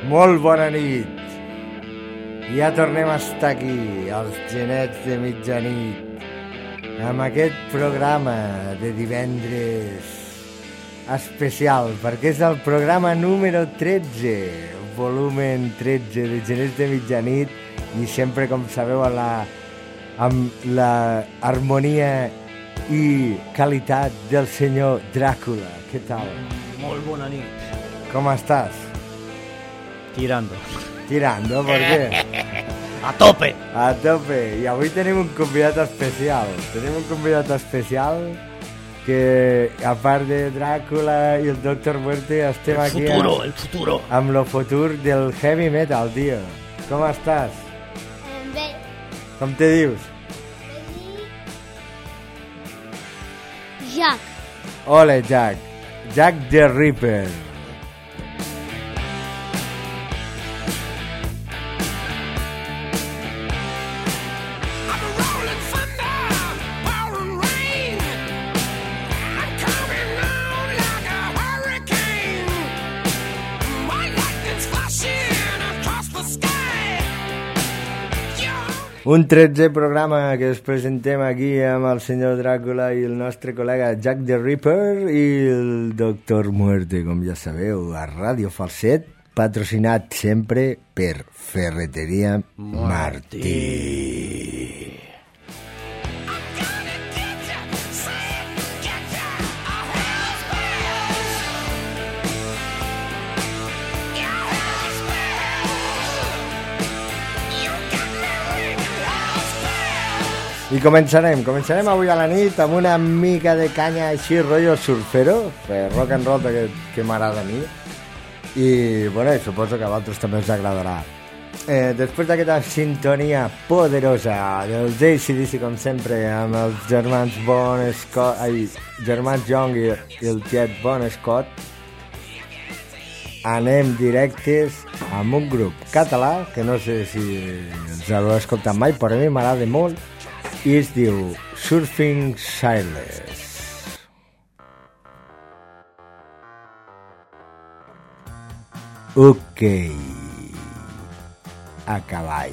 Molt bona nit. Ja tornem a estar aquí, els genets de mitjanit, amb aquest programa de divendres especial, perquè és el programa número 13, volumen 13 de genets de mitjanit, i sempre, com sabeu, amb la harmonia i qualitat del senyor Dràcula. Què tal? Molt bona nit. Com estàs? Tirando. Tirando, ¿por qué? A tope. A tope. I avui tenim un convidat especial. Tenim un convidat especial que, a part de Dràcula i el Dr. Muerte, estem aquí El futuro. amb lo futur del heavy metal, tio. Com estàs? Bé. Com te dius? Jack. Ole, Jack. Jack the Ripper. Un 13è programa que us presentem aquí amb el senyor Dràcula i el nostre col·lega Jack the Ripper i el Dr. Muerte, com ja sabeu, a Ràdio Falset, patrocinat sempre per Ferreteria Martí. I començarem avui a la nit amb una mica de canya així, rotllo surfero, rock and roll que m'agrada a mi, i bueno, suposo que a vosaltres també us agradarà. Després d'aquesta sintonia poderosa dels AC/DC, com sempre, amb els germans germans Young i el tiet Bon Scott, anem directes amb un grup català que no sé si els heu escoltat mai, però a mi m'agrada molt, i es diu Surfing Sailors. Ok, a cavall.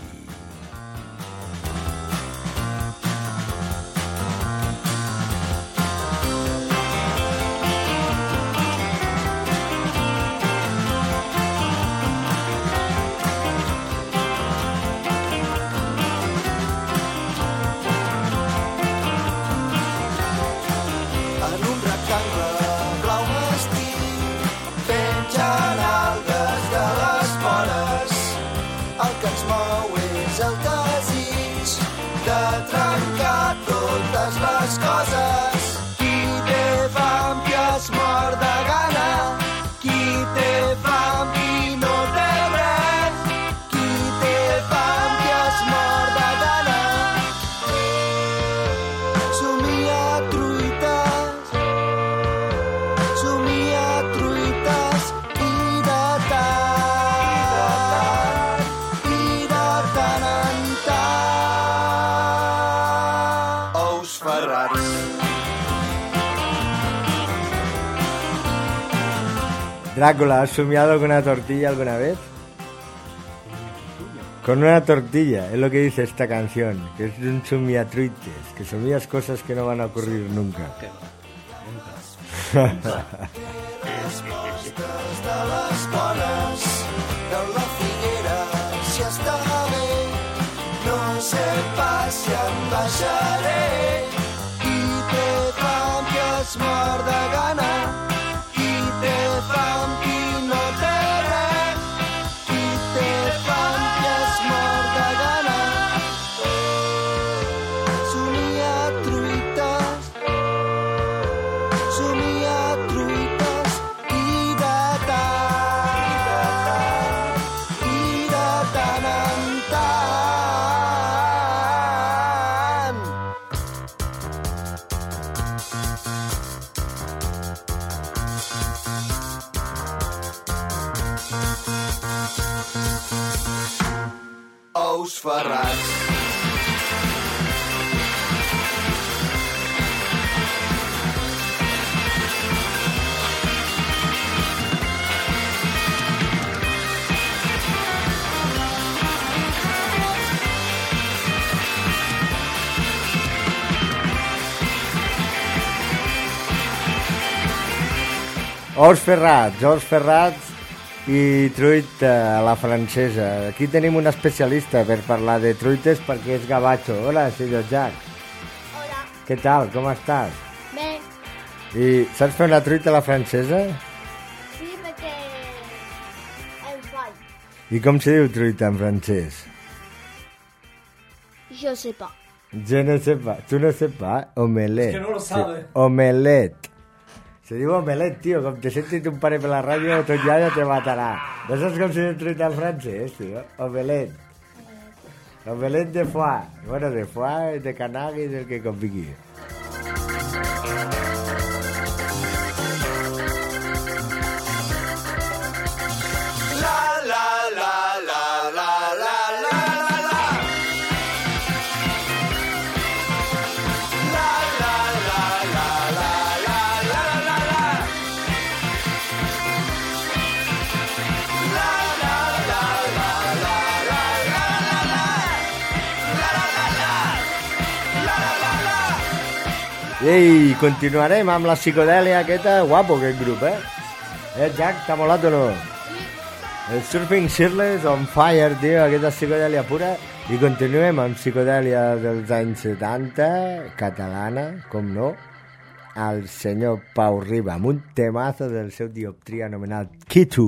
Drácula, ¿has soñado con una tortilla alguna vez? Con una tortilla, es lo que dice esta canción, que es un somiatruites, que somías cosas que no van a ocurrir nunca. Ous ferrats. ous ferrats i truita a la francesa. Aquí tenim un especialista per parlar de truites perquè és gabacho. Hola, senyor Jack. Hola. Què tal? Com estàs? Bé, I saps fer una truita a la francesa? sí, perquè em faig. I com se diu truita en francès? Je sais pas. Je ne sais pas. Tu no sais pas? Omelette. Es que no lo sabe. Sí. Omelette. Se diu omelette, tio. Com te sentis un pare per la ràdio, tot ja te matarà. No saps com se diu truita en francès, tio? Omelette. Omelette de foie. Bueno, de foie, de canag i del que convingui. Ei, continuarem amb la psicodèlia aquesta. Guapo, aquest grup, Jack, t'ha molat o no? El Surfing Shirtless on Fire, tio, aquesta psicodèlia pura. I continuem amb psicodèlia dels anys 70, catalana, com no, el senyor Pau Riba, amb un temazo del seu dioptria anomenat Kitu.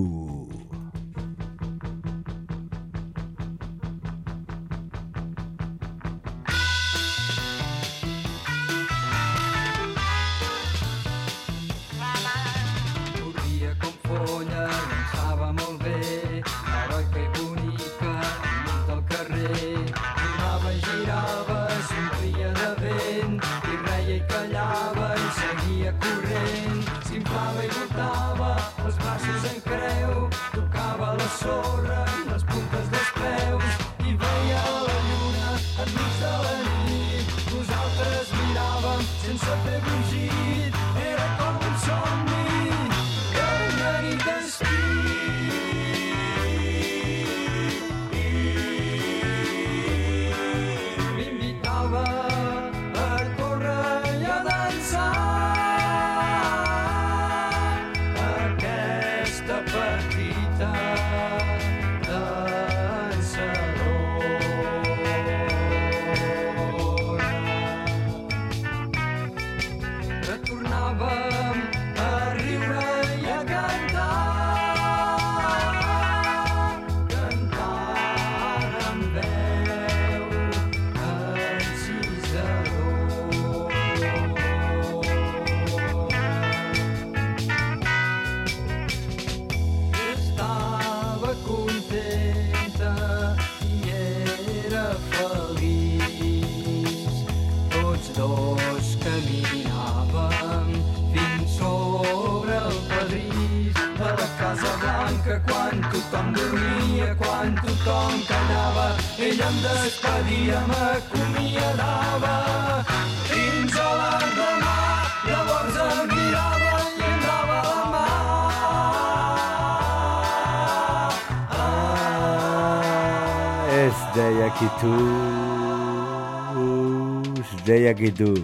Es deia Kitu.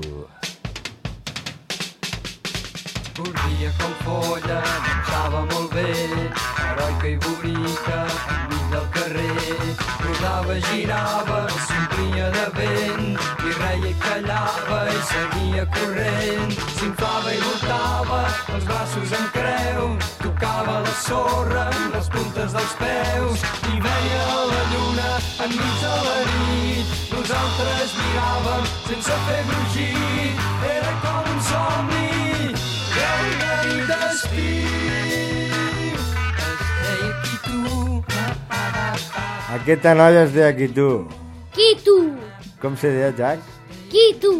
Corria com folla, marxava molt bé, heroica i bonica, enmig del carrer. Rodava, girava, s'omplia de vent, i reia i callava i seguia corrent. S'inflava i voltava, els braços en creu, tocava la sorra amb les puntes dels peus, i veia la lluna enmig de la nit. Nosaltres miràvem sense fer brugit, era com un somni, una nit d'estiu. Es deia Kitu. Aquesta noia es deia Kitu. Kitu. Com se deia, Jack? Kitu.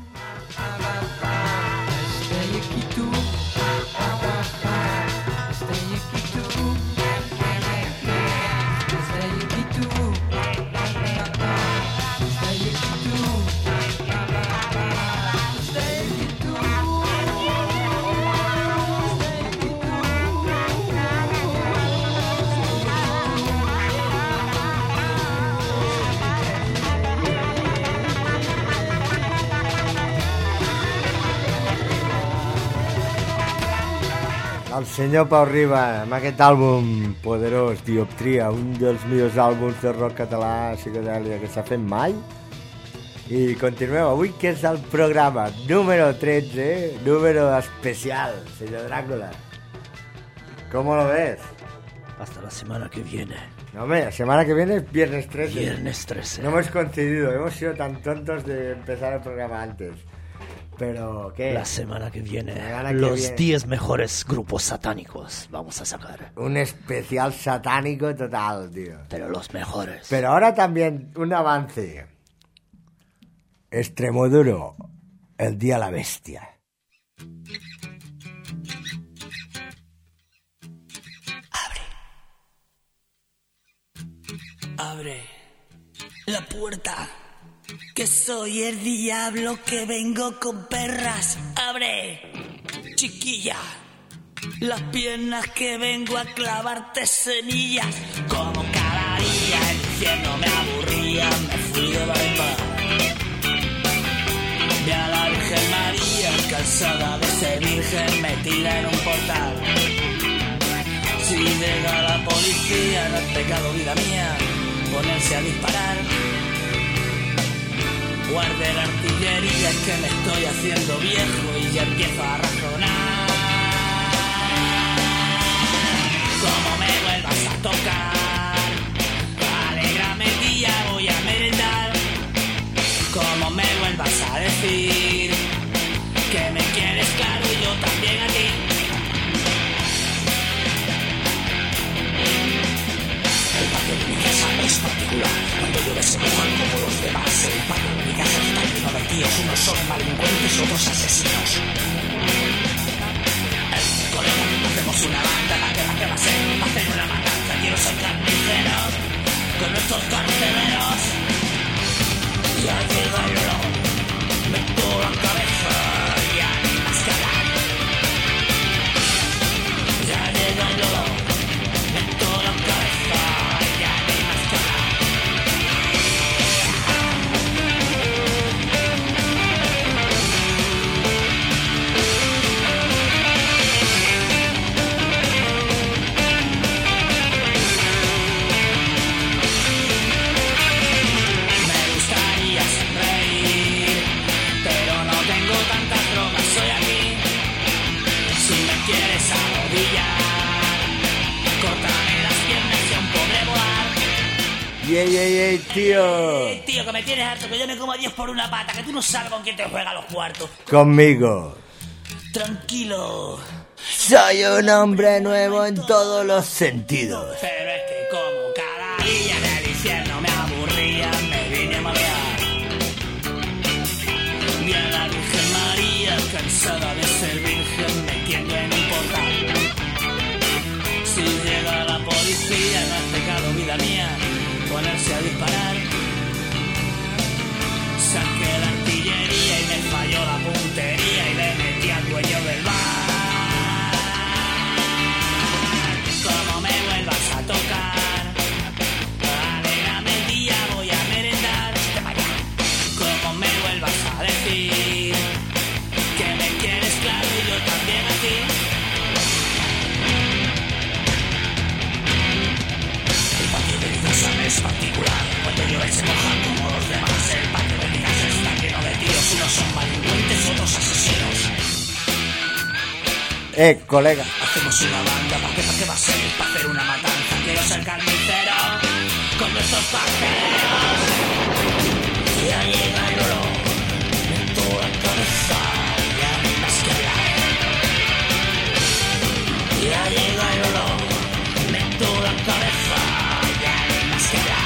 Es deia Kitu. Es deia Kitu. Es deia Kitu. Es deia Kitu. Es deia Kitu. el senyor Pau Riba amb aquest àlbum poderós, Dioptria, un dels millors àlbums de rock català psicodèlia que s'ha fet mai. I continuem avui, que és el programa número 13, número especial, señor Drácula. ¿Cómo lo ves? Hasta la semana que viene. No, hombre, la semana que viene es viernes 13. Viernes 13. No hemos coincidido, hemos sido tan tontos de empezar el programa antes. Pero, ¿qué? La semana que viene, semana que los viene. 10 mejores grupos satánicos vamos a sacar. Un especial satánico total, tío. Pero los mejores. Pero ahora también un avance. Extremoduro, el día de la bestia. Abre la puerta, que soy el diablo que vengo con perras. Abre, chiquilla, las piernas que vengo a clavarte semillas. Como cada día el infierno me aburría, me fui de barba. Vi a la Virgen María, cansada de ser virgen, metida en un portal. Si llega la policía, no es pecado, vida mía, ponerse a disparar. Guarde la artillería, es que me estoy haciendo viejo y ya empiezo a razonar. Como me vuelvas a tocar, alégrame día, voy a merendar. Como me vuelvas a decir que me quieres claro y yo también a ti. El patio de mi casa es particular. Cuando llueve se mojan como los demás. El patio de mi casa está lleno de tíos. Unos son delincuentes, otros asesinos. Colega, hacemos una banda. ¿Qué va a ser? Hacer una matanza. Quiero ser carnicero con estos carceleros. Ya llega el olor. Meto la cabeza. Ya ni más que hablar. Ya llega el olor. Meto la cabeza. ¡Ey, tío! Tío, que me tienes harto, que yo me como a 10 por una pata, que tú no sabes con quién te juega los cuartos. Conmigo. Tranquilo. Soy un hombre nuevo en todos los sentidos. Pero es que como cada día del infierno me aburría, me vine a marear. Vi a la Virgen María, cansada de ser virgen, metiendo en un portal. Si llega la policía, no es pecado, vida mía, ponerse a disparar. Saqué la artillería y me falló la puntería y le metí al dueño del bar. Como me vuelvas a tocar, alégrame el día, voy a merendar. Como me vuelvas a decir que me quieres claro y yo también a ti. El patio de mi casa es particular. Cuando llueve se mojan como los demás. El patio de mi casa está lleno de tíos. Unos son delincuentes, otros asesinos. Colega. Hacemos una banda, ¿para qué va a ser? Para hacer una matanza. Quiero ser carnicero con nuestros parceros. Ya llega el olor, meto la cabeza, ya no hay más que hablar. Ya llega el olor, meto la cabeza, ya no hay más que hablar.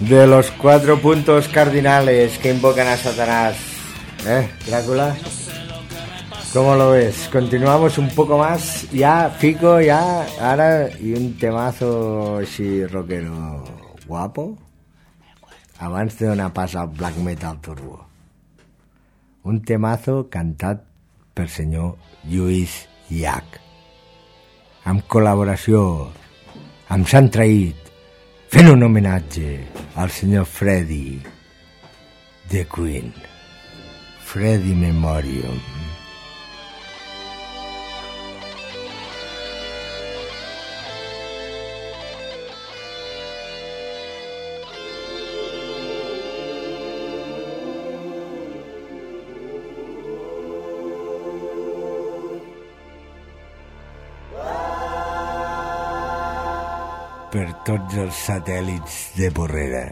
de los 4 puntos cardinales que invocan a Satanás. Drácula? ¿Cómo lo ves? Continuamos un poco más. Ya, Fico, ya, ahora, y un temazo així rockero guapo. Abans de donar pas al black metal turbo. Un temazo cantat per senyor Lluís Llach. Amb col·laboració amb Sant Traït, fent un homenatge al senyor Freddie de Queen. Freddie Memoriam. Per tots els satèl·lits de Porrera.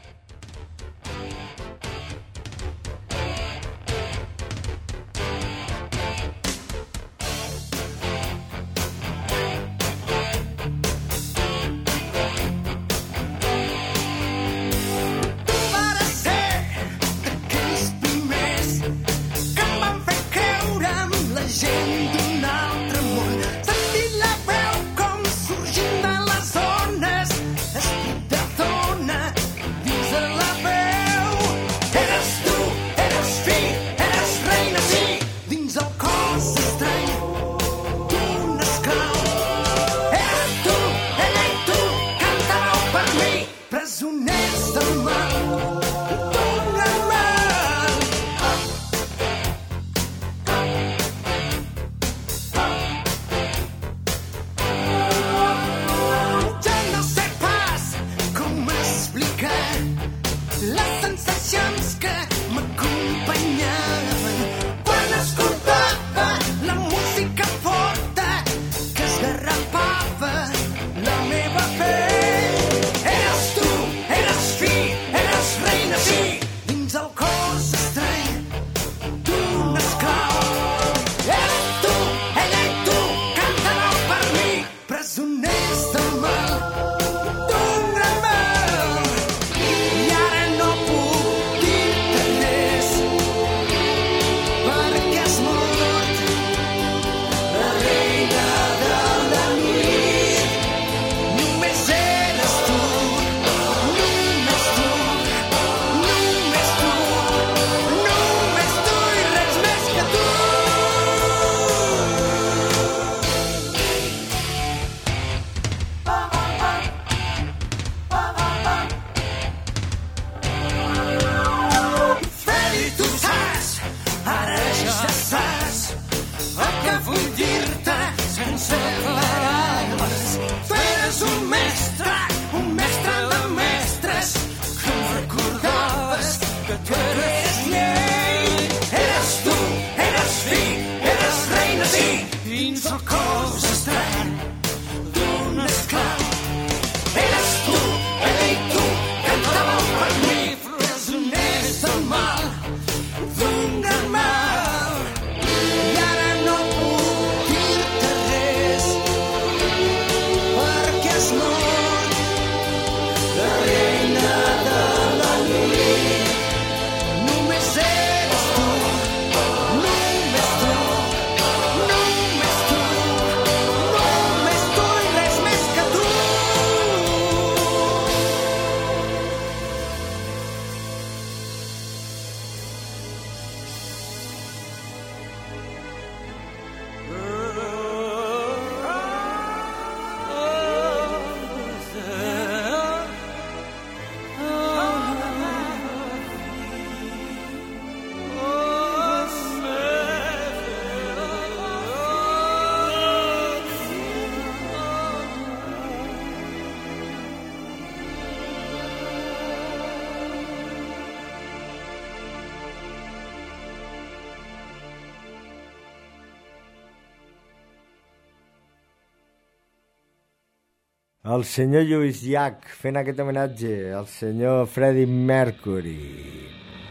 El senyor Lluís Llach fent aquest homenatge al senyor Freddie Mercury.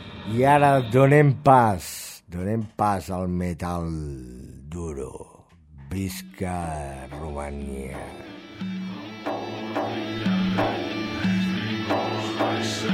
I ara donem pas al metal duro. Visca Romania.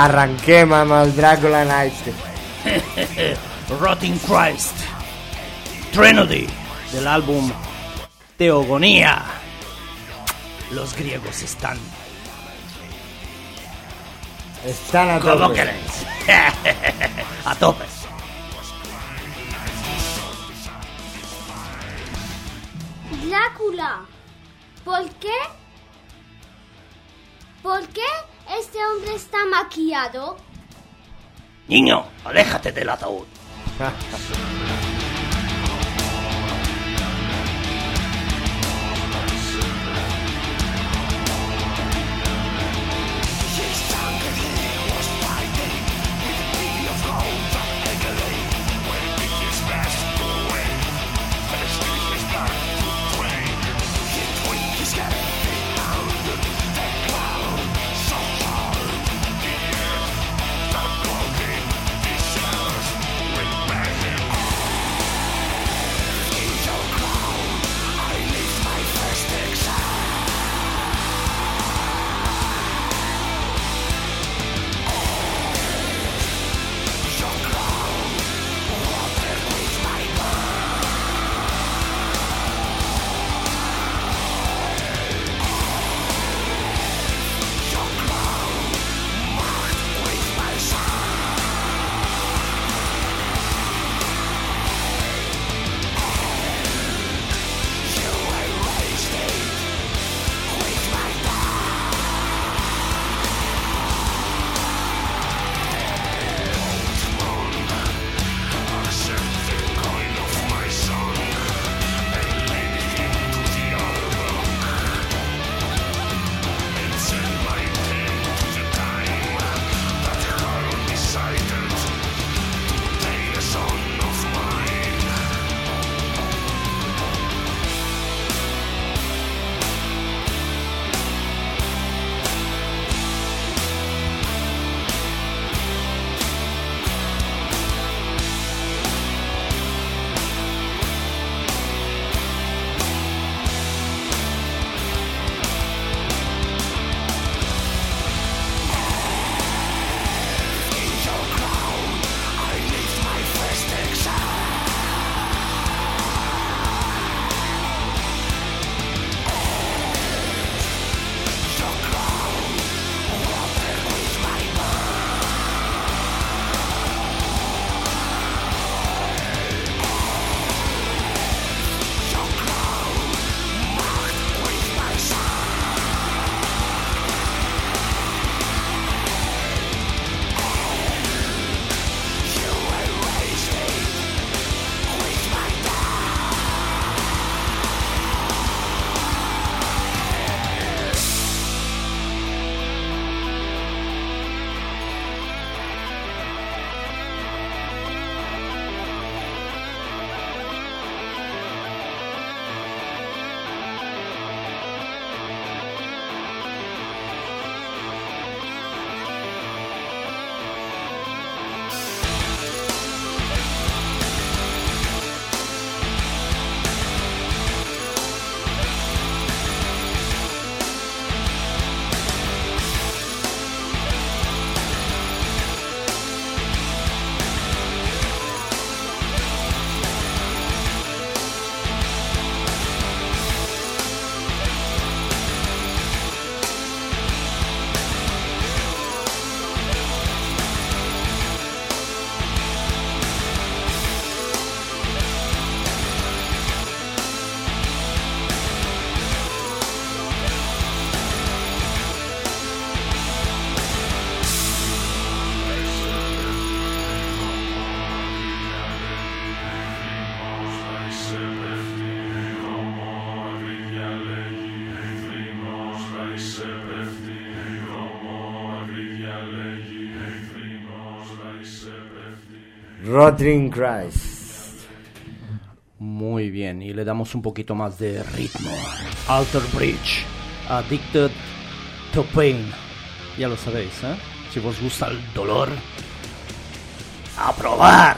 arranquem amb el Dràcula Night. Rotting Christ. Trinity, del álbum Teogonía. Los griegos están a como tope. queréis. A tope. Drácula. ¿Por qué? ¿Por qué este hombre está maquillado? Niño, aléjate del ataúd. Rotting Christ. Muy bien, y le damos un poquito más de ritmo. Alter Bridge, Addicted to Pain. Ya lo sabéis, ¿eh? Si os gusta el dolor, ¡a probar!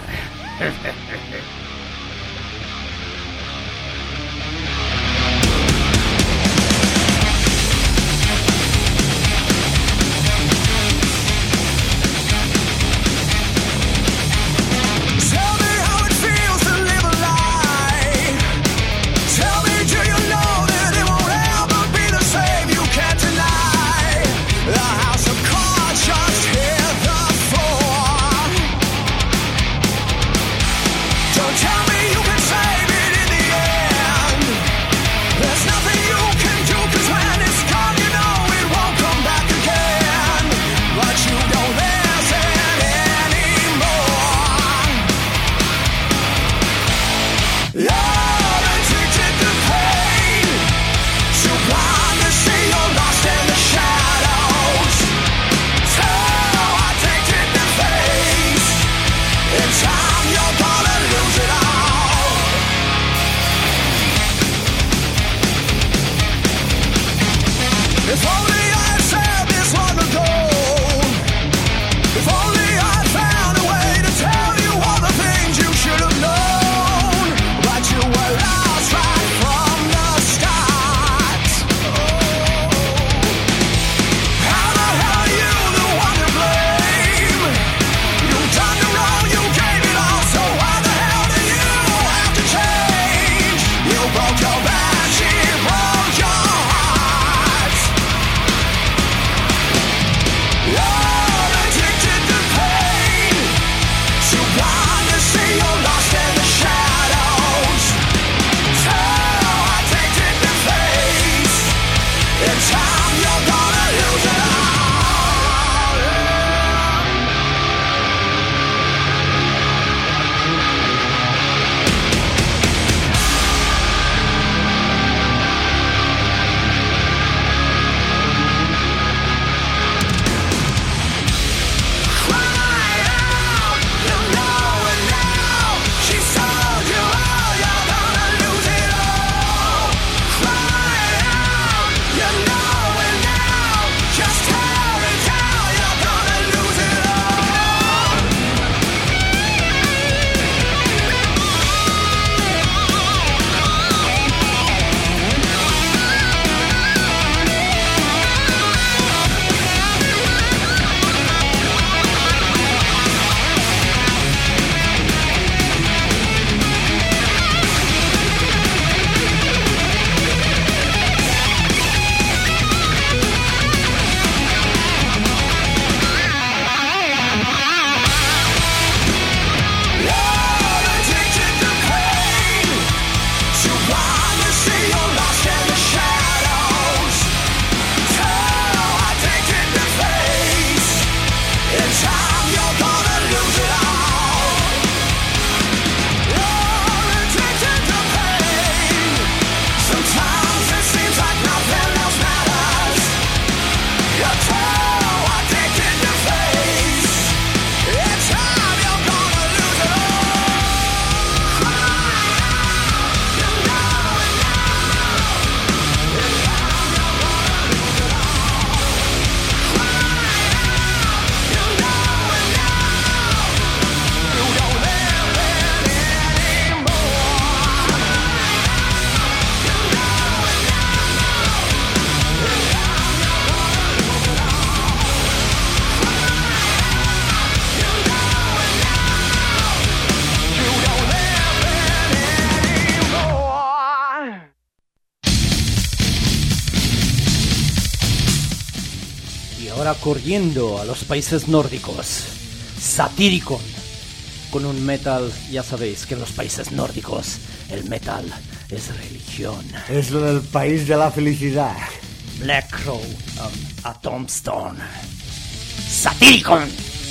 ahora corriendo a los países nórdicos, Satyricon, con un metal, ya sabéis que en los países nórdicos el metal es religión. Es lo del país de la felicidad. Black Crow, a Tombstone. Satyricon.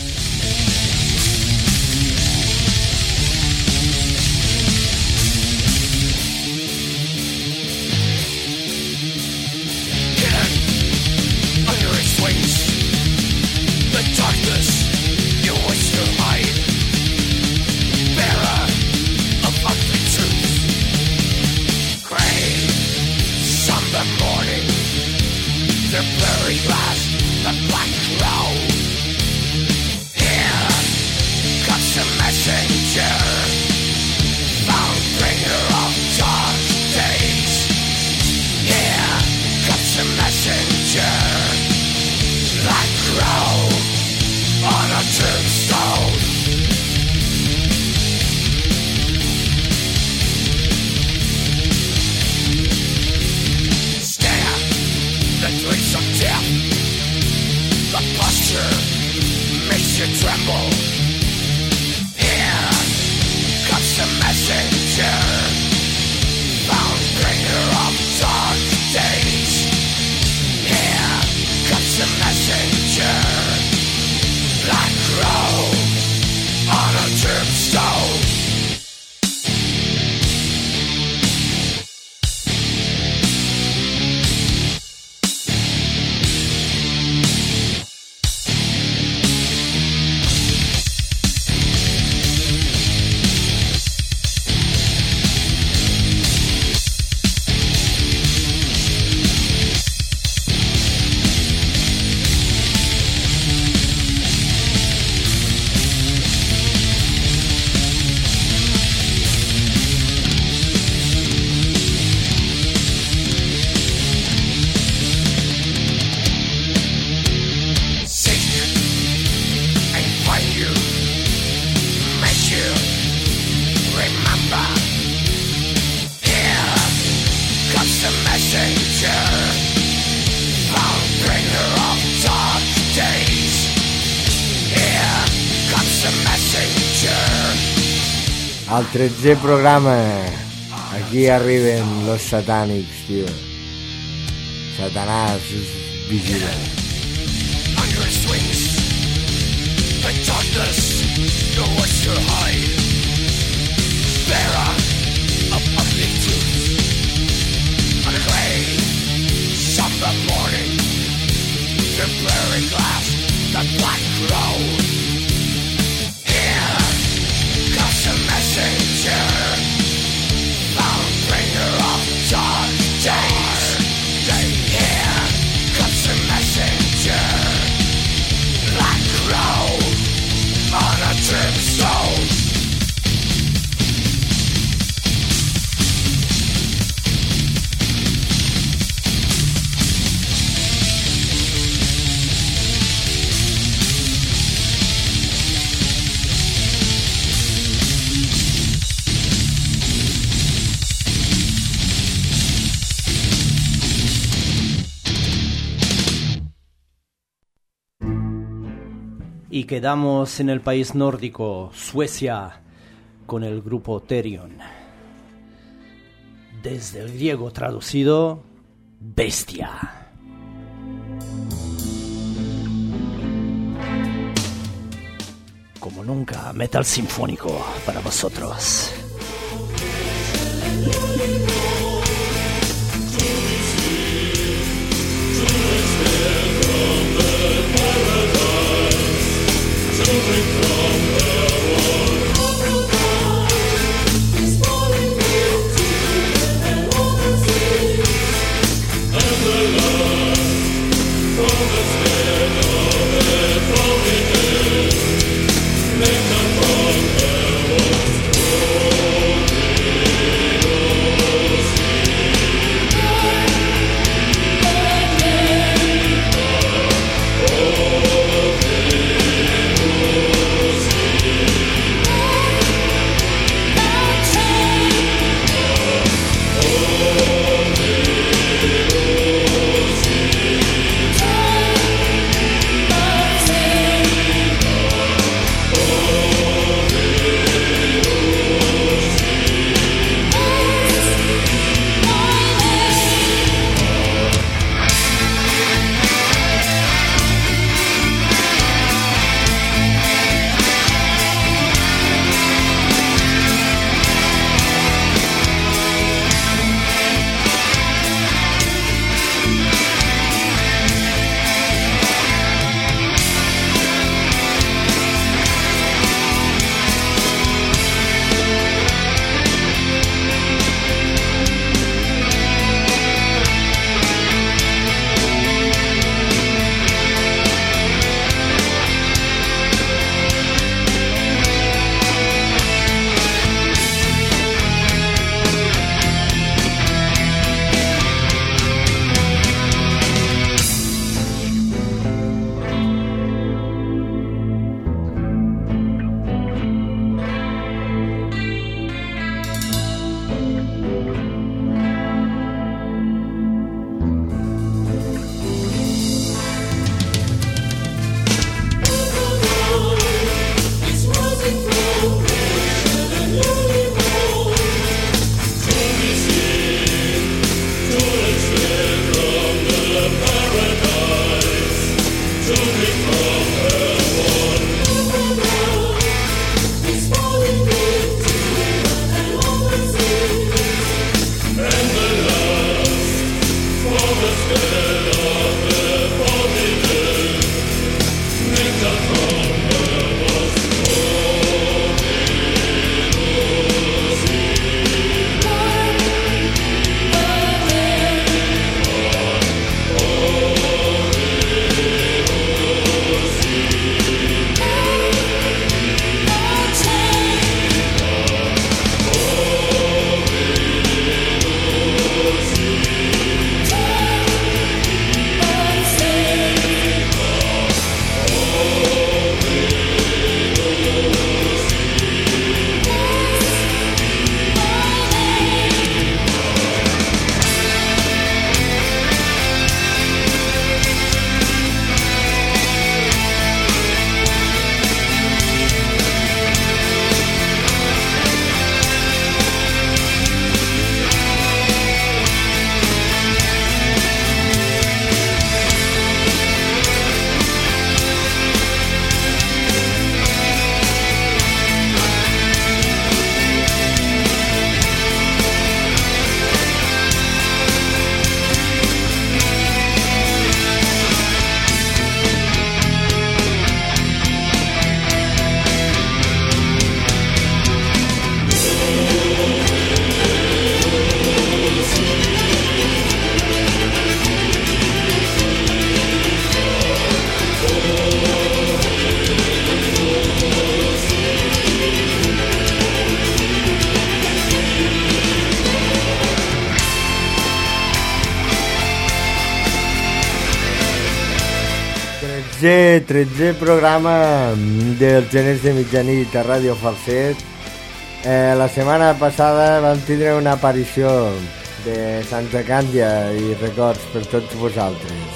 Al 13è programa, aquí arriben los satànics, tio. Satanàs vigila. On your swings, the darkness, your what's your hide. Bearer of ugly truth. On a gray, somber morning, the blurry glass, the black crow. Here comes a messenger, found bringer of dark days. Here comes a messenger, black crow on a tombstone. Y quedamos en el país nórdico, Suecia, con el grupo Therion. Desde el griego traducido, bestia. Como nunca, metal sinfónico para vosotros. Make them from their walls. 13è programa dels Genets de Mitjanit a Ràdio Falset. La setmana passada vam tindre una aparició de Santa Càndia i records per tots vosaltres.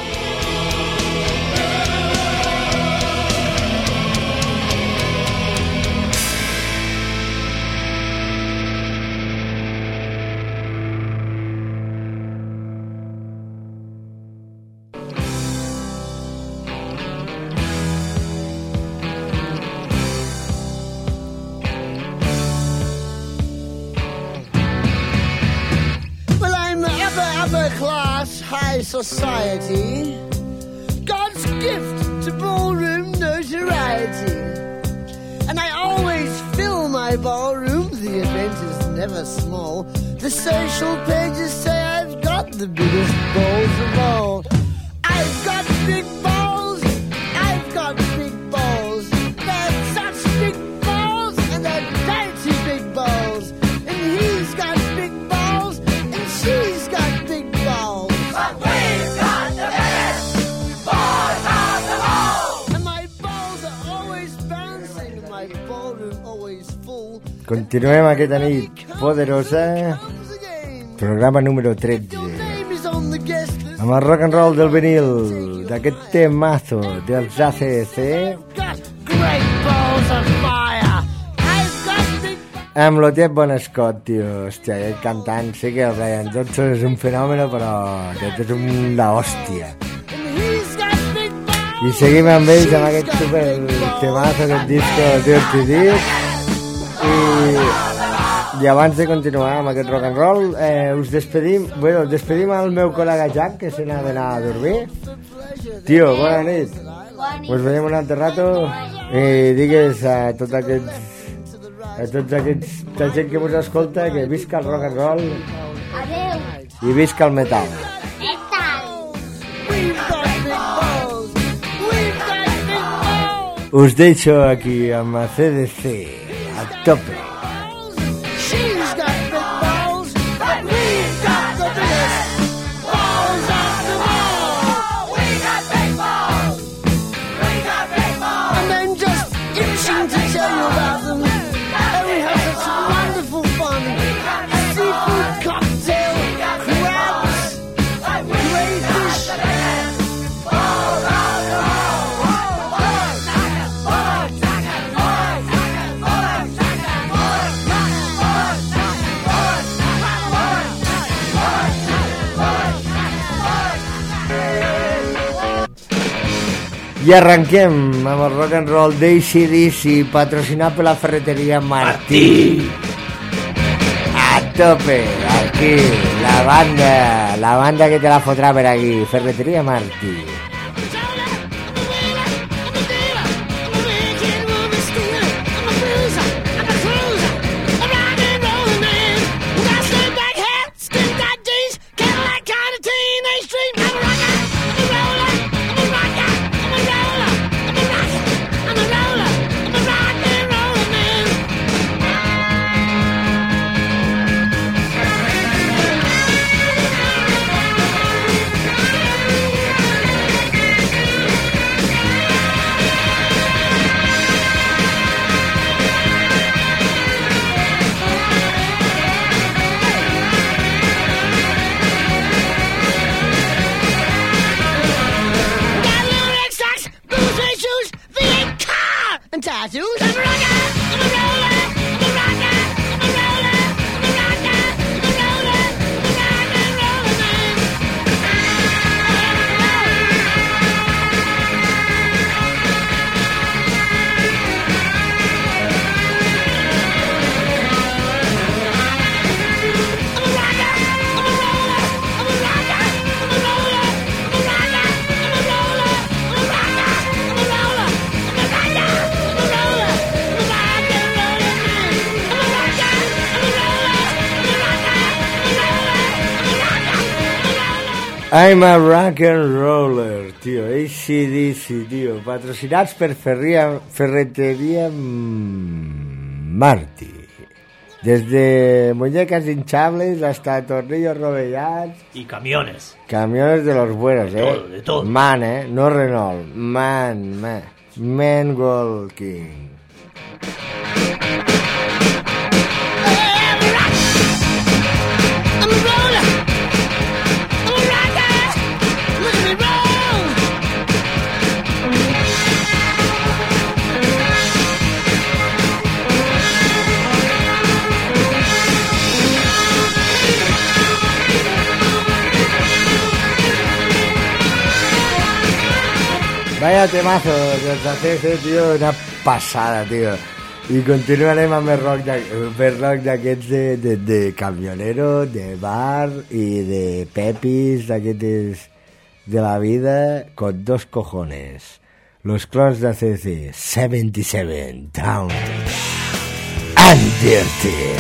Society, God's gift to ballroom notoriety. And I always fill my ballroom, the event is never small. The social pages say I've got the biggest balls of all. I've got big balls, I've got big balls. They're such big balls, and they're mighty big balls. And he's got big balls, and she's got big balls. But we've got the biggest balls of them all. And my balls are always bouncing, and my ballroom always full. Continuem aquesta nit poderosa, programa número 13, amb el rock and roll del vinil d'aquest temazo dels ACC, amb l'Otiet Bonescott, tio. Hòstia, aquest cantant, sí que el Brian Johnson és un fenomen, però aquest és la hòstia. I seguim amb ells, amb aquest super temazo del disco Dirty Dick. I abans de continuar amb aquest rock and roll, us despedim, despedim al meu col·lega Jack, que se n'ha d'anar a dormir. Tio, bona nit. Us veiem un altre rato i digues a tots aquests la gent que us escolta que visca el rock and roll. Adeu. I visca el metal. Us deixo aquí amb el CDC a tope. I arrenquem amb el rock and roll d'ACDC, patrocinat per la ferreteria Martí. A tope, aquí, la banda que te la fotrà per aquí, ferreteria Martí. I'm a rock and roller, tio. ACDC, tio. Patrocinats per ferreteria Martí. Desde muñecas hinchables hasta tornillos rovellados. Y camiones. Camiones de los buenos, De todo. Man, no Renault. Man Walking. Vaya temazo dels ACC, tio, una passada, tio. I continuarem amb el rock d'aquests de camionero, de bar i de pepis, d'aquests de la vida, con dos cojones. Los clones de ACC, 77, Down and Dirty.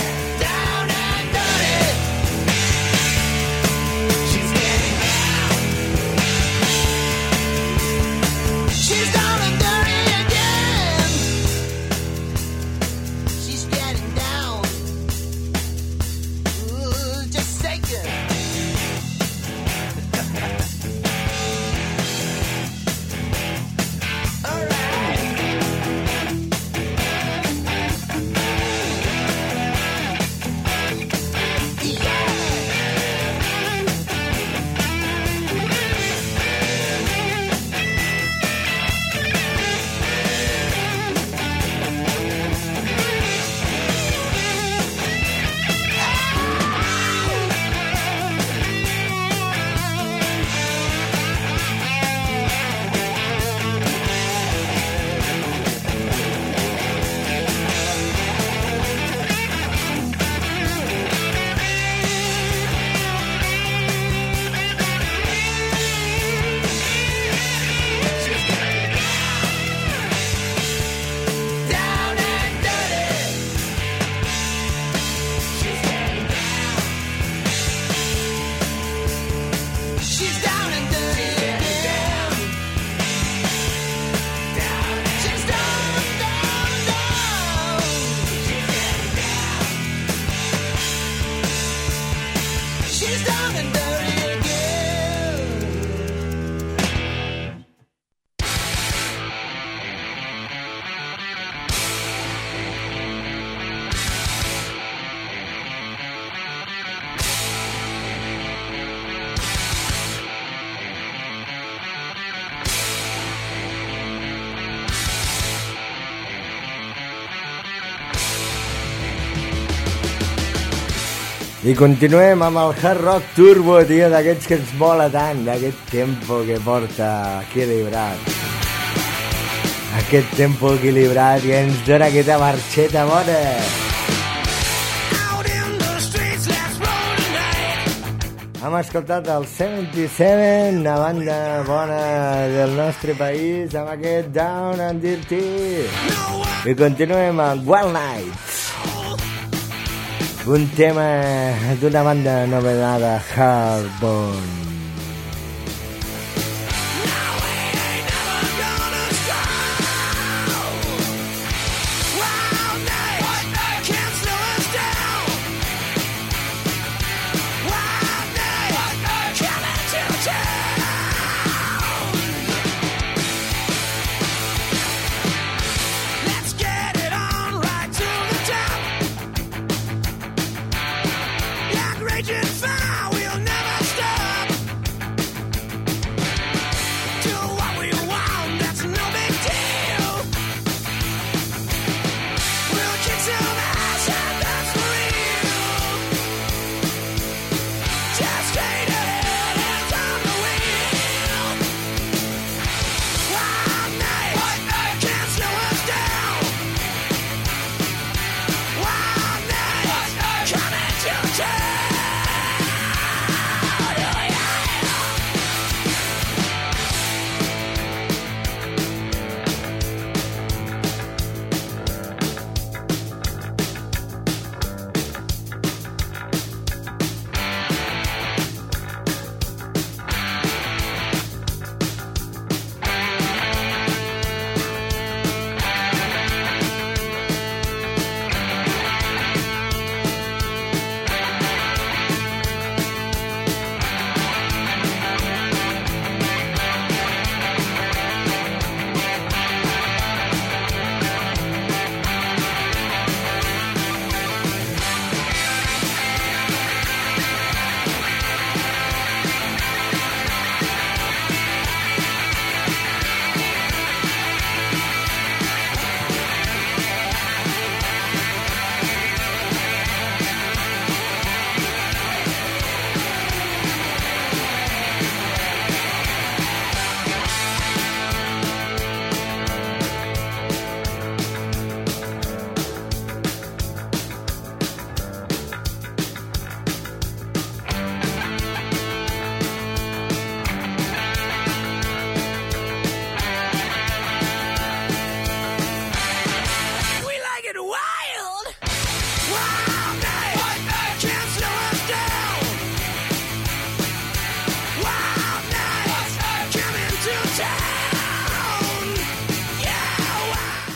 I continuem amb el hard rock turbo, tio, d'aquests que ens mola tant, d'aquest tempo que porta equilibrat. Aquest tempo equilibrat que ens dona aquesta marxeta bona. Hem escoltat el 77, una banda bona del nostre país, amb aquest Down and Dirty. I continuem amb Wild Nights, un tema d'una banda anomenada Hardbone.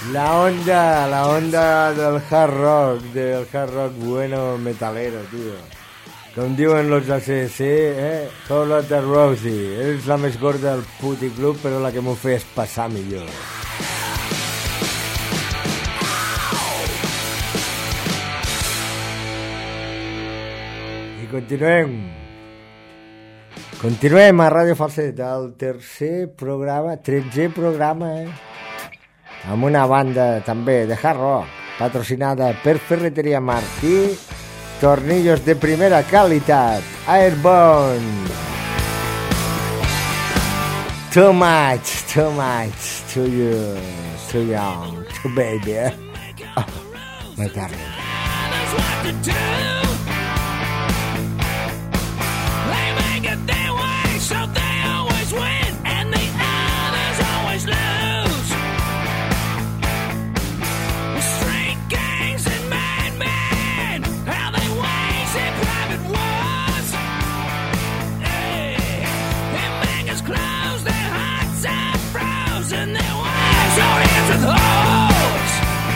La onda del hard rock bueno metalero, tío. Com diuen los ACDC, Carlotta Rosie, és la més gorda del puti club, però la que m'ho fes passar millor. I continuem a Ràdio Falset, el tercer programa, 13è programa, amb una banda també de hard rock, patrocinada per Ferreteria Martí, tornillos de primera calidad, Airborne. Too much, too you, too young, too baby. Oh, my darling. They make it their way, so they always win, and the others always lose. Street gangs and madmen, how they wage their private wars. Hey, their bangers close, their hearts are frozen, their wives are hands with hoes.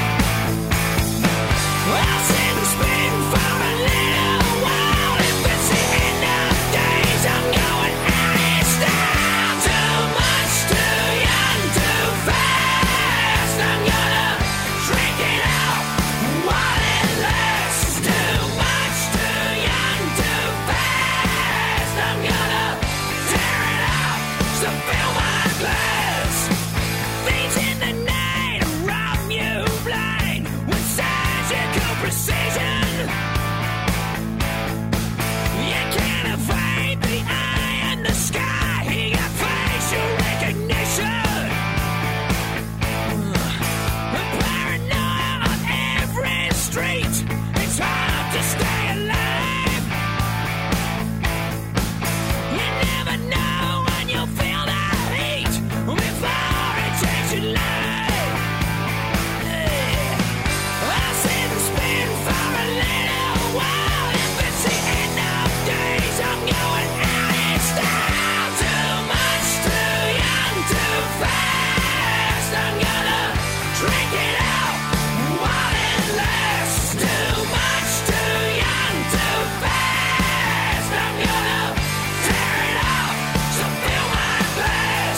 I'll sit and spin for a little while. If it's the end of days, I'm going out in style. Too much, too young, too fast. I'm gonna drink it out while it lasts. Too much, too young, too fast. I'm gonna tear it out to fill my glass. Things in the night rob you blind with surgical precision. You can't evade the eye in the sky. You got facial recognition. Paranoia on every street. It's hard to stay alive. You never know when you'll feel the heat before it takes your life. I'll sit and spin for a little while. If it's the end of days, I'm going out in style. Too much, too young, too fast. I'm gonna drink it out while it lasts. Too much, too young, too fast. I'm gonna tear it out to fill my glass.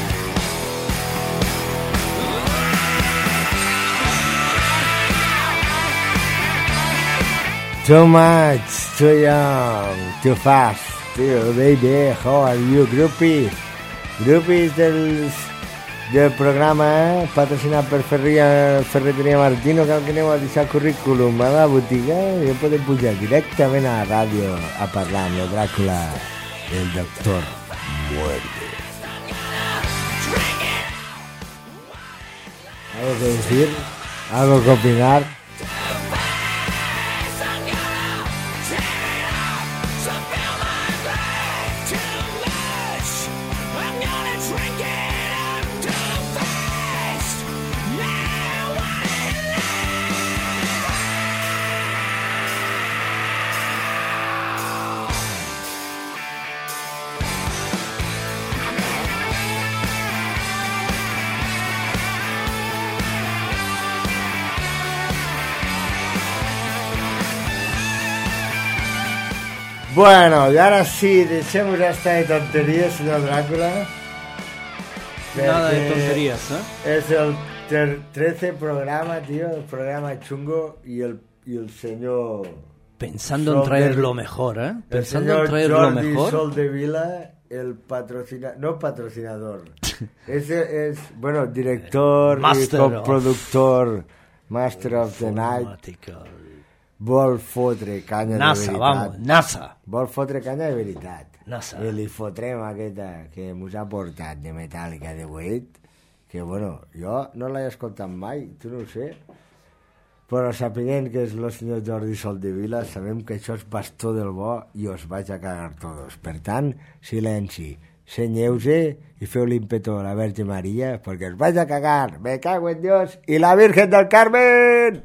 Too much, too young, too fast, too baby, how are you, groupies? Groupies del programa, patrocinat per Ferreteria Martino, cal que aneu a deixar el currículum a la botiga i podem pujar directament a la ràdio a parlar amb el Dràcula, el doctor Muerte. ¿Algo que decir? ¿Algo que opinar? Bueno, y ahora sí, deixemos esta de tonterías, señor Drácula. Nada de tonterías, Es el 13 programa, tío, el programa chungo y el señor... Pensando en traer lo mejor, ¿eh? Pensando en traer lo Jordi mejor. Soldevila, el patrocinador. Ese es, bueno, director y coproductor, Master of the Night. Vol fotre canya NASA, de veritat. vamos, NASA. Vol fotre canya de veritat. NASA. I li fotrem aquesta que mos ha portat de Metallica de Wade, que bueno, jo no l'he escoltat mai, tu no ho sé, però sapiguem que és el senyor Jordi Soldevila, sabem que això és bastó del bo i us vaig a cagar tots. Per tant, silenci, senyeu-se i feu l'ímpeto a la Verge Maria, perquè us vaig a cagar, me cago en Dios i la Virgen del Carmen!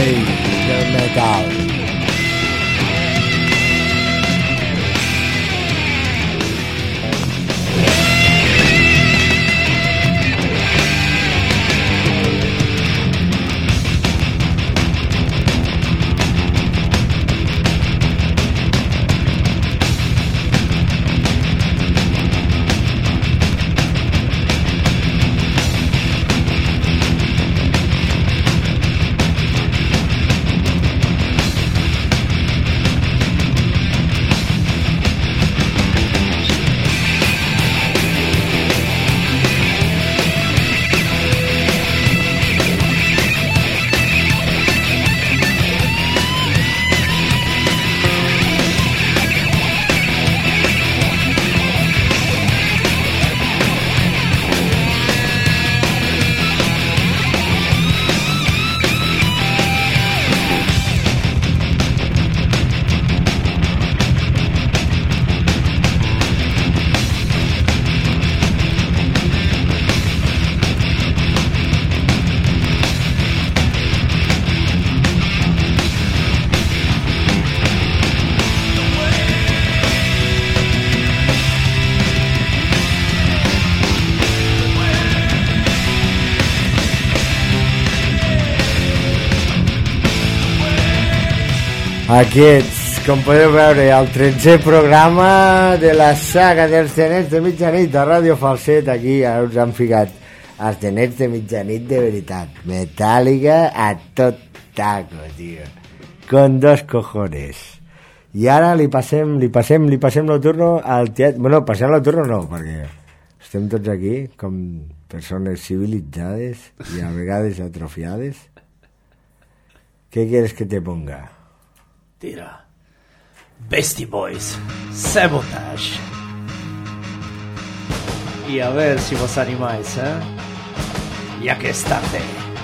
rei del metal. Aquests, com podeu veure, el 13è programa de la saga dels genets de mitjanit a Ràdio Falset. Aquí us han ficat els genets de mitjanit de veritat, Metallica a tot taco, tio, con dos cojones. I ara li passem el turno al tiet. Bueno, passem el turno no, perquè estem tots aquí com persones civilitzades i a vegades atrofiades. ¿Qué quieres que te ponga? Tira. Beastie Boys, Sabotage. Y a ver si vos animáis, ya que es tarde.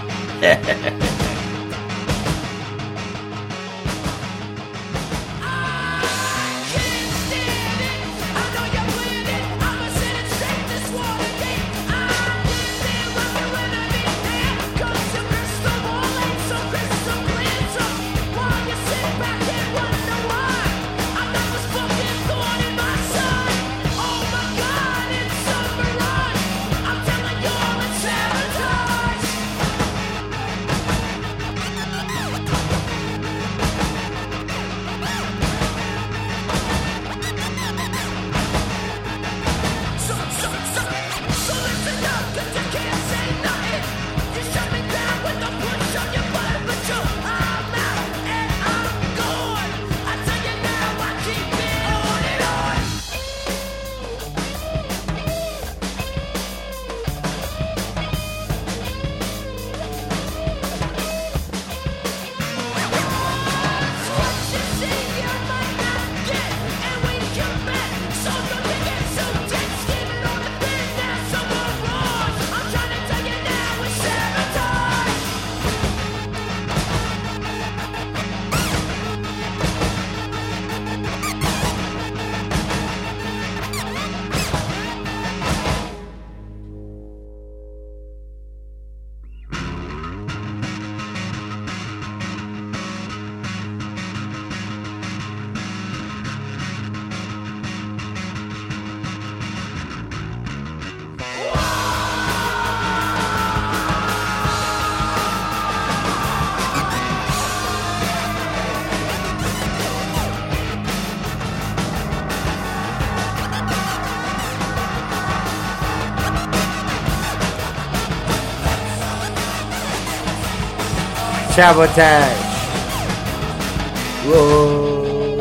Sabotage. Whoa.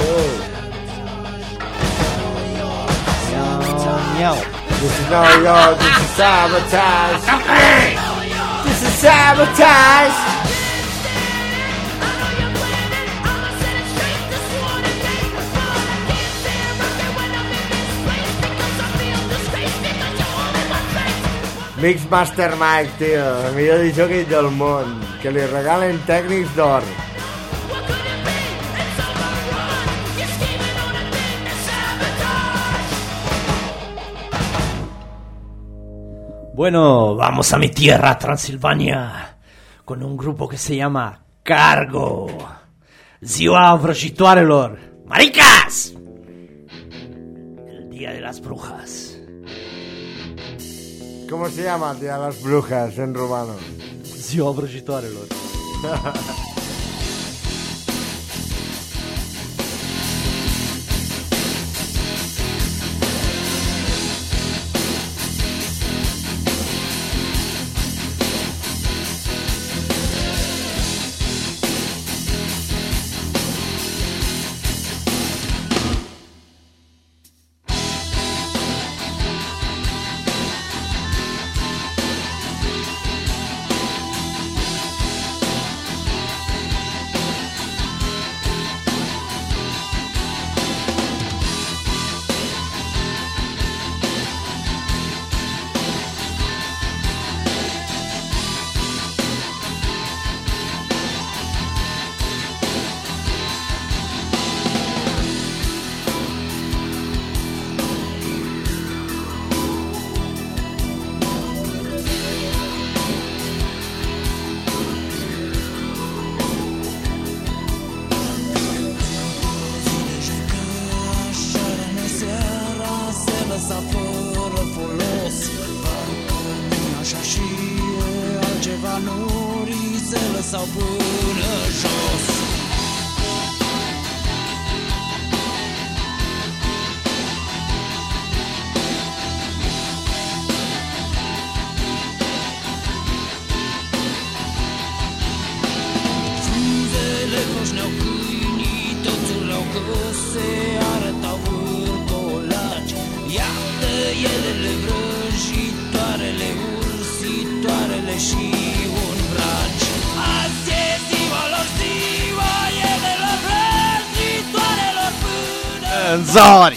This is not your, this is sabotage. This is sabotage. Mixmaster Mike, tio, el millor disjockey del món, que li regalen tècnics d'or. Bueno, vamos a mi tierra, Transilvania, con un grupo que se llama Cargo, ziua vrăjitoarelor, maricas! El día de las brujas. ¿Cómo se llama el Día de las Brujas en rumano? Ziua vrăjitoarelor. Zori!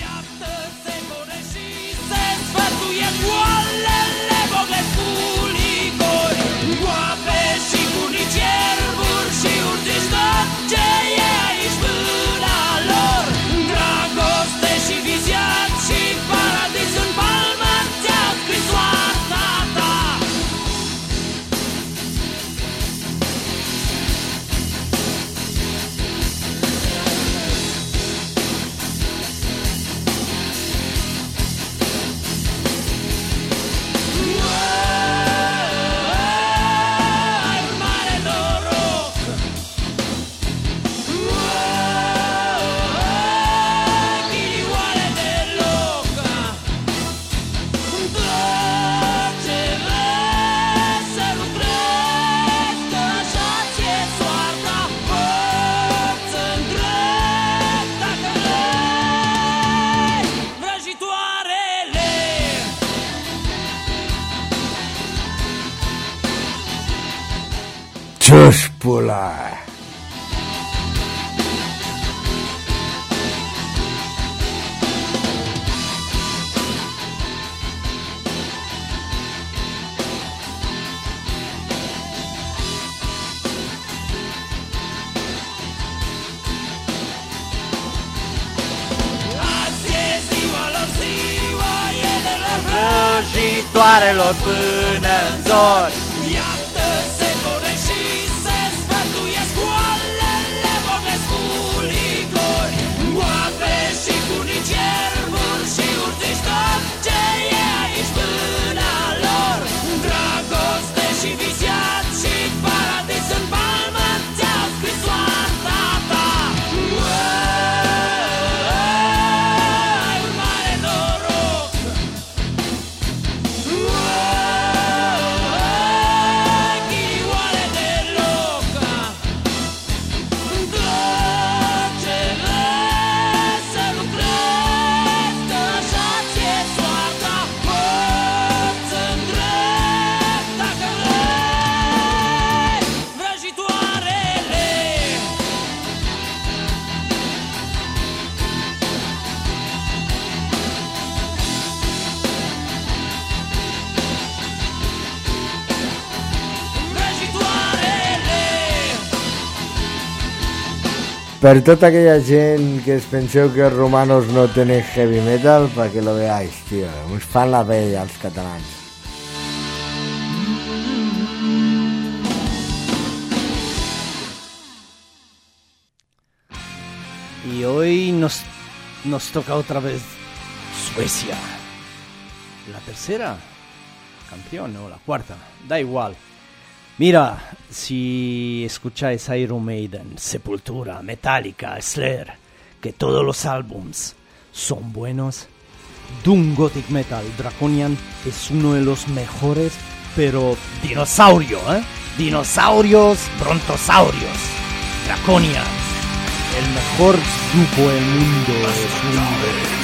Ciuspula! Vrăjitoarelor până în zori. Per tota aquella gent que es penseu que els romanos no tenen heavy metal, perquè lo veáis, tío. Ens fan la pell als catalans. Y hoy nos toca otra vez Suecia. La tercera campeón o la cuarta, da igual. Mira, si escucháis Iron Maiden, Sepultura, Metallica, Slayer, que todos los álbums son buenos, Doom Gothic Metal Draconian es uno de los mejores, pero dinosaurio, dinosaurios, brontosaurios. Draconian, el mejor grupo del mundo es un...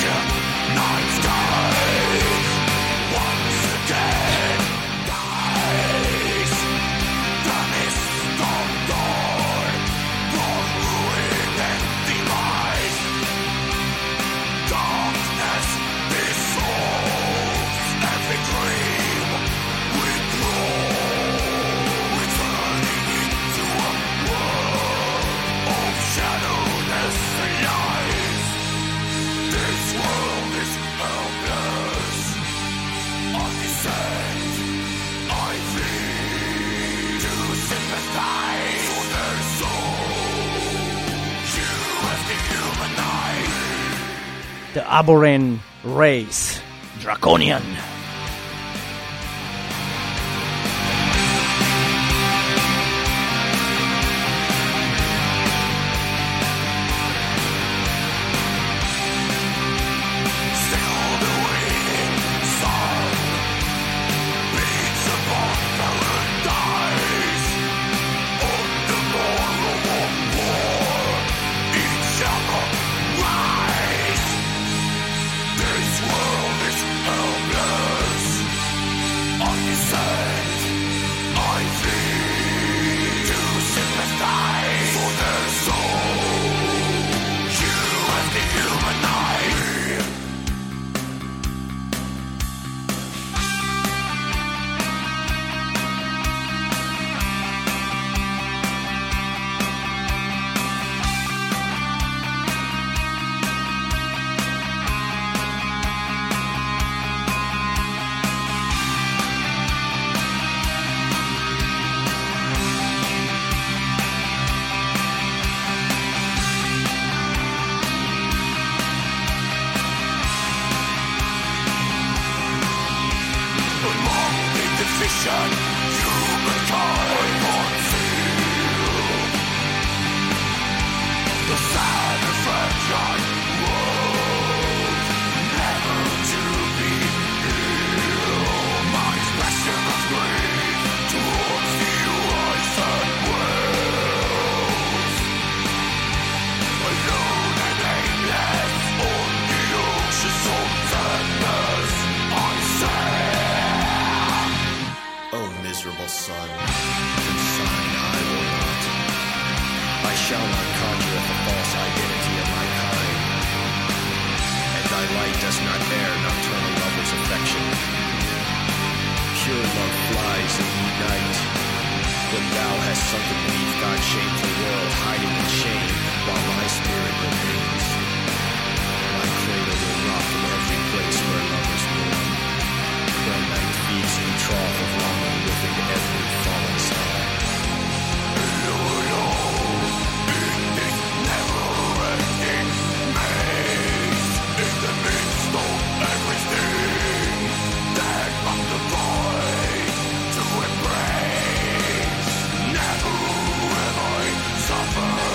The Aberrant Race, Draconian. Suffer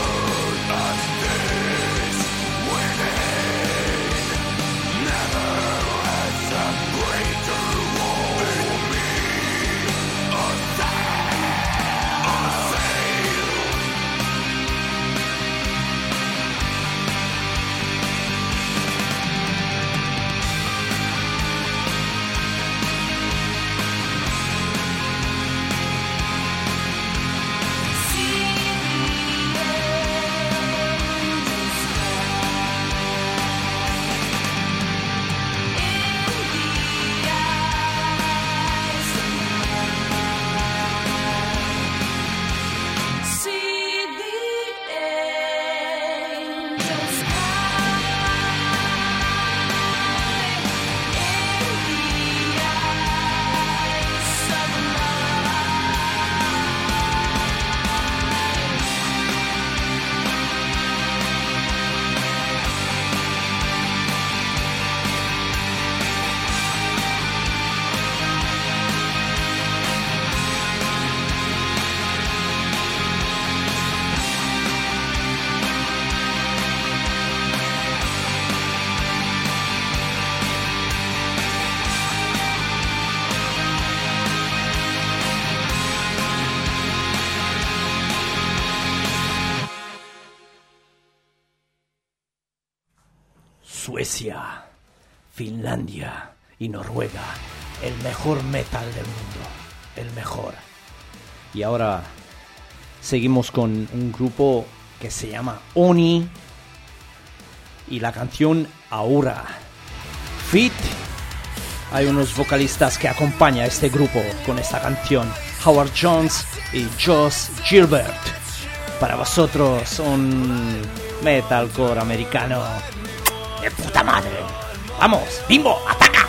Suecia, Finlandia y Noruega. El mejor metal del mundo. El mejor. Y ahora seguimos con un grupo que se llama Oni. Y la canción Aura. Fit. Hay unos vocalistas que acompañan a este grupo con esta canción. Howard Jones y Josh Gilbert. Para vosotros un metalcore americano de puta madre. Vamos, Bimbo, ataca.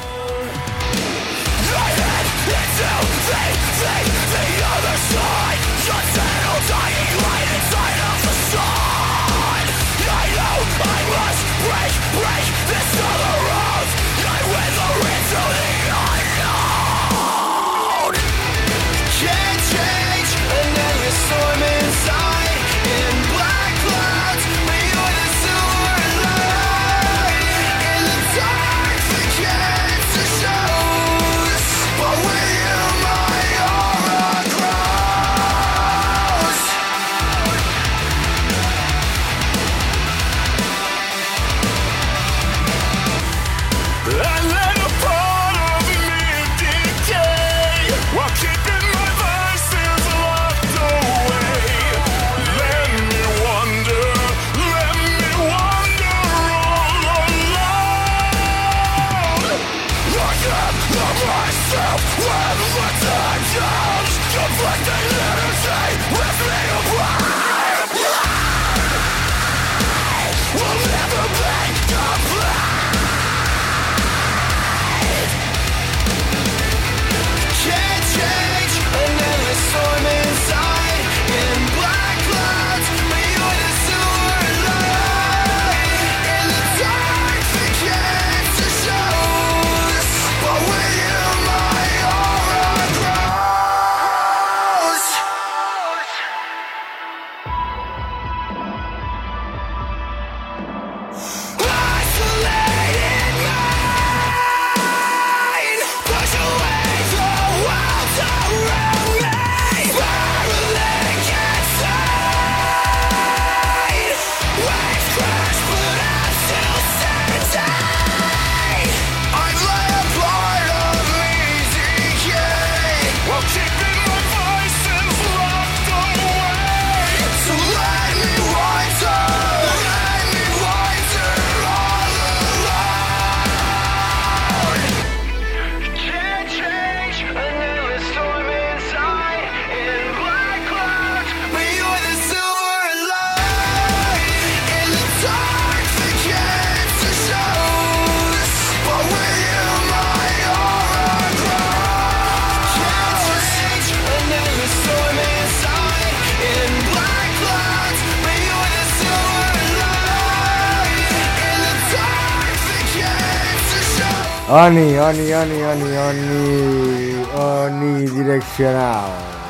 Oni direccional.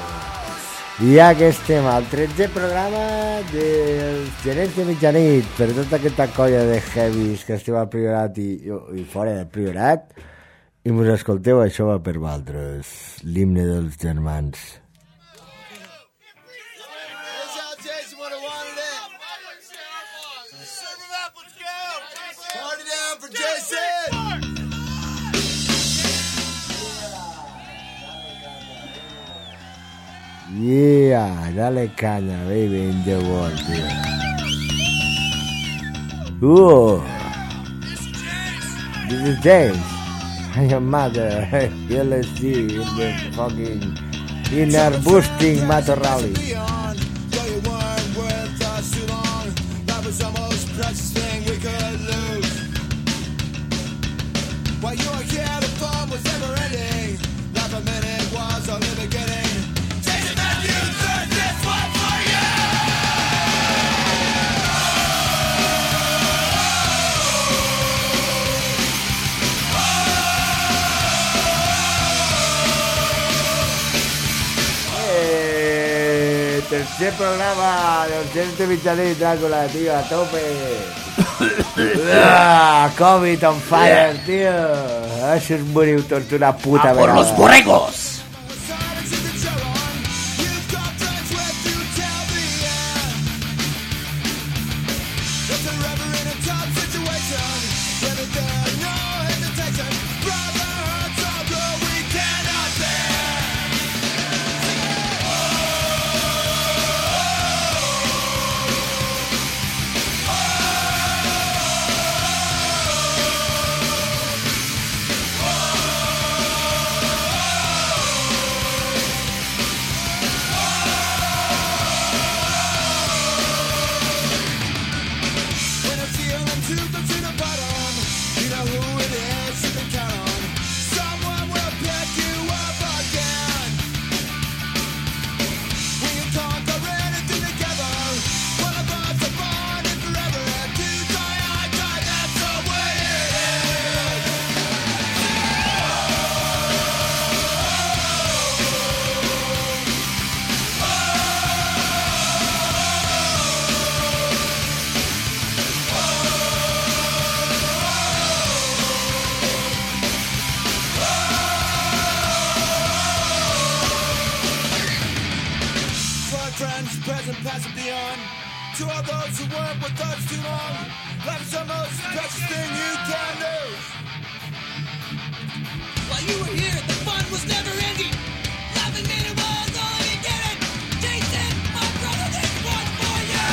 I ja que estem al 13è programa dels Genets de Mitjanit, per tota aquesta colla de heavies que esteu al Priorat i fora del Priorat, i mos escolteu, això va per vosaltres, l'himne dels germans. Yeah, dale caña, baby, in the world, this is James. And your mother, LSD in the fucking inner boosting Matorrally. While you were here, the fun was never ending. Life a minute was only beginning. Tercer programa del Genets de Mitjanit, Dràcula, tío, a tope. COVID on fire, tío. Això és moriu tots una puta vegada. ¡A por los borregos! to all those who weren't with us too long. Life's the most precious thing you can do. While you were here, the fun was never ending. Laughing made it was all you get it. Jason, my brother, this one's for you.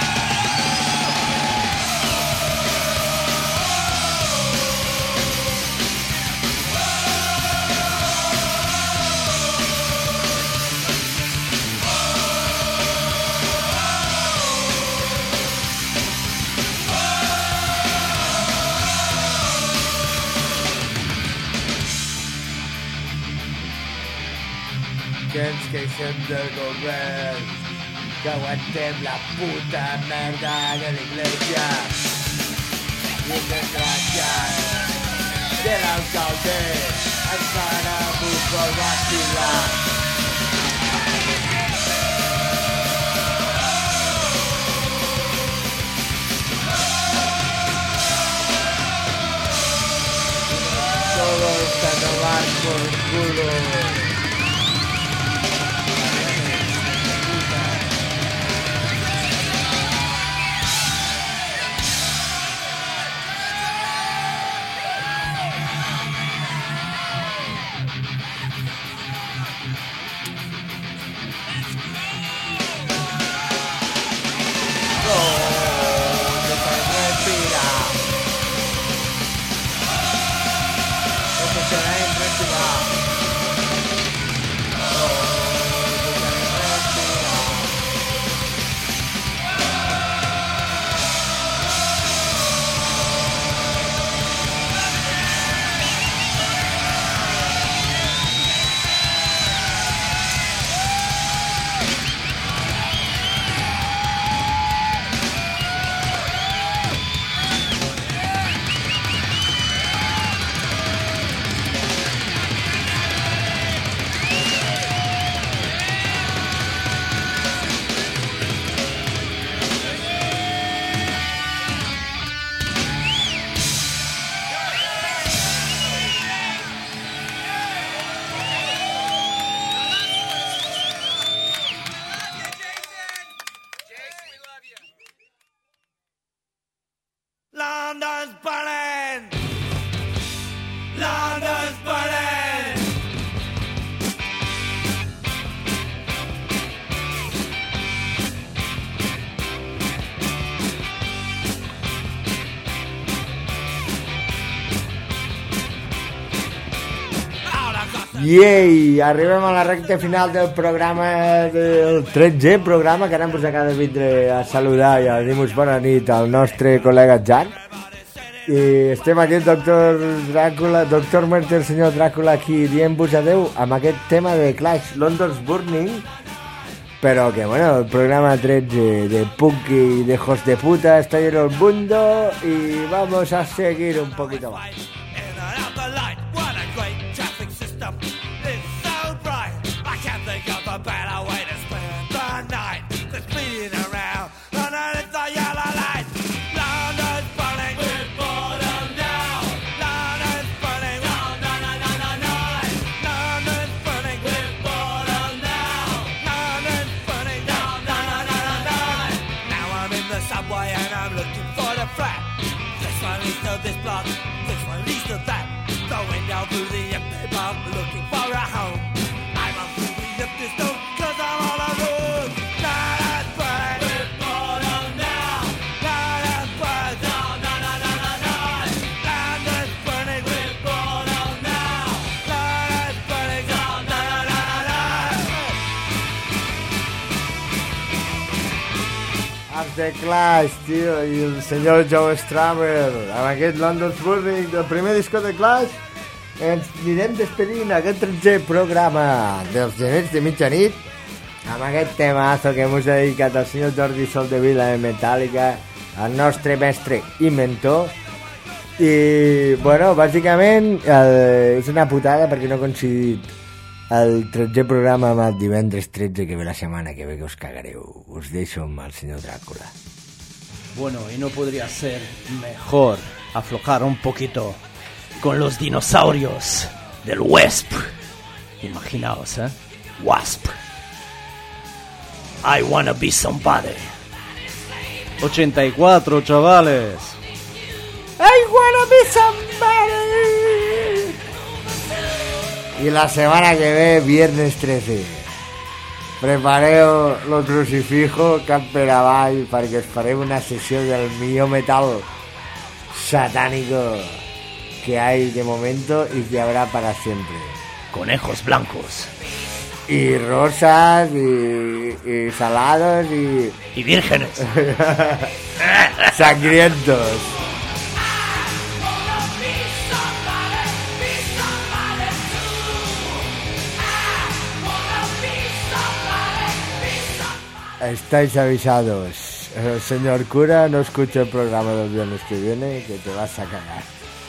Que ens queixem del govern, que aguantem la puta merda de l'Iglesia i desgraciat de l'alcalde encara us vol vacilar. Todos a tomar por culo. London's burning! London's burning! Yei, arribem a la recta final del programa del 13è programa que ara ens acaba de vindre a saludar i a dir-nos bona nit al nostre col·lega Jan. I estem aquí el doctor Dràcula, doctor Muerte, el senyor Dràcula, aquí dient-vos adeu amb aquest tema de Clash, London's Burning, però que bueno, el programa 13 de punk y de hijos de puta está en el mundo y vamos a seguir un poquito más. This block, this one leads to that. Going down through the empty pub, looking for a home. I run through the empty stone, cause I'm all alone. London's burning. We're bottom now. London's burning. No, no, no, no, no, no. London's burning. We're bottom now. London's burning. No, no, no, no, no, no. Els de Clash, tio, i el senyor Joe Strummer amb aquest London's Burning del primer disco de Clash. Ens anirem despedint aquest 13è programa dels genets de mitjanit amb aquest temazo que hem dedicat al senyor Jordi Soldevila de Metallica, el nostre mestre i mentor. I bueno, bàsicament és una putada perquè no he coincidit el 13è programa amb el divendres 13 que ve la setmana que ve, que us cagareu. Us deixo amb el senyor Dràcula. Bueno, y no podría ser mejor aflojar un poquito con los dinosaurios del Wasp. Imaginaos, Wasp. I wanna be somebody. 84, chavales. I wanna be somebody. I la setmana que ve, viernes 13. Prepareu lo crucifijo cap per avall perquè us farem una sessió del millor metal satánico que hay de momento y que habrá para siempre. Conejos blancos. Y rosas, y salados, Y vírgenes. sangrientos. Estáis avisados. El señor cura no escucha el programa del viernes que viene, que te vas a cagar.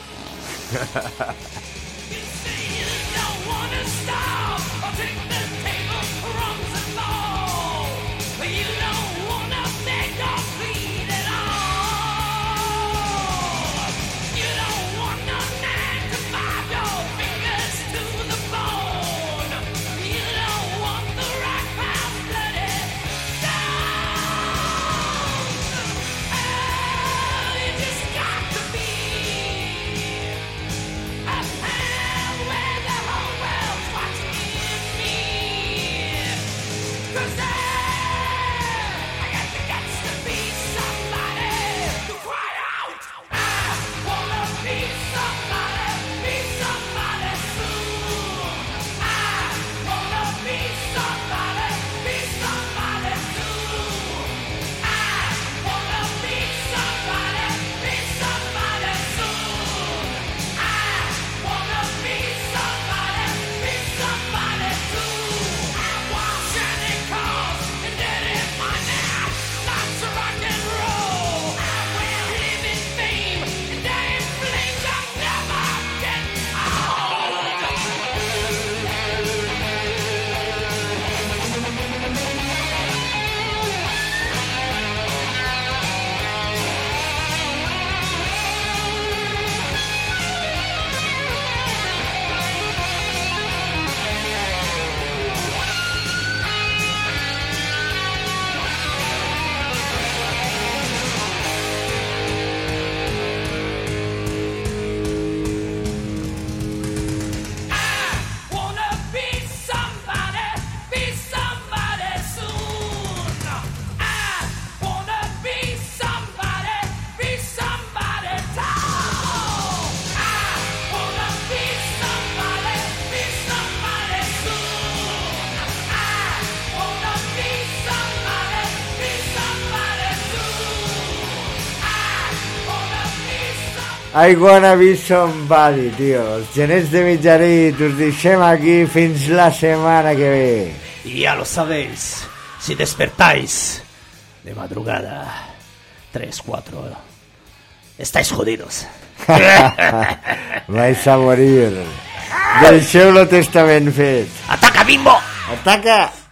I wanna be somebody, tio. Els genets de mitjanit us deixem aquí fins la setmana que ve. Y ya lo sabéis, si despertáis de madrugada, 3, 4, estáis jodidos. Vais a morir. Deixeu-lo testament fet. ¡Ataca, Bimbo! Ataca!